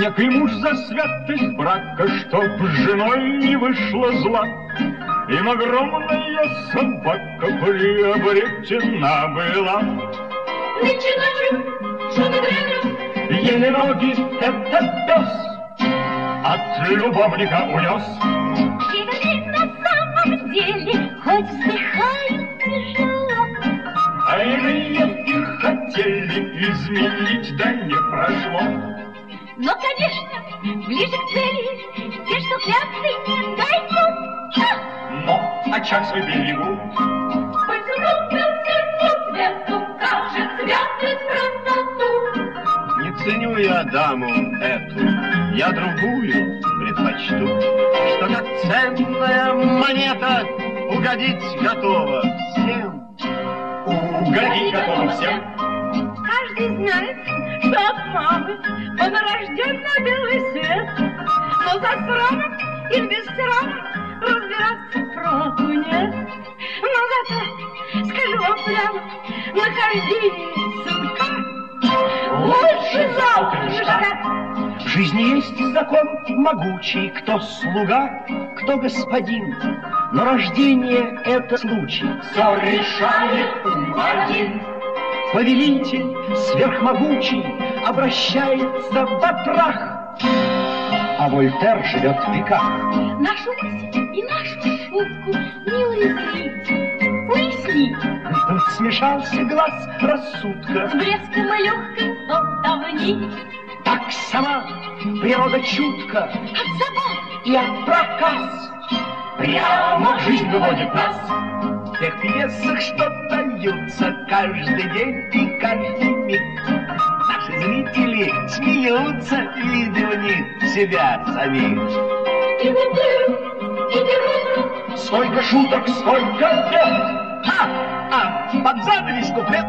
Всякий муж за святость брака, чтоб с женой не вышло зла. Им огромная собака приобретена была. Нынче ночью шум и дрянь, еле ноги этот пес от любовника унес. и на самом деле хоть вздыхают тяжело. А иные и хотели изменить, да не прошло. Но, конечно, ближе к цели те, что клятвы не дойдут. Но очаг свой берегу. Хоть трудно всему свету, кажет святость простоту. Не ценю я даму эту, я другую предпочту, что как ценная монета угодить готова всем. Угодить готова всем. Каждый знает, что от мамы он рожден на белый свет. Но за срамом или без срама разбираться проку нет. Но зато, скажу вам прямо, нахождение сынка лучше завтрашка. В жизни есть закон могучий, кто слуга, кто господин. Но рождение — это случай. Все решает ум один. Повелитель сверхмогучий обращается в прах, а Вольтер живет в веках. Нашу мысль и нашу шутку, милый зритель, уясни. Тут смешался глаз рассудка. С блеском и легкой болтовни. Так сама природа чутка От забот и от проказ Прямо в жизнь выводит нас. в тех пьесах, что даются каждый день и каждый миг. Наши зрители смеются, видя в них себя самих. и бутыль, и берут. Сколько шуток, сколько бед. А под занавес куплет.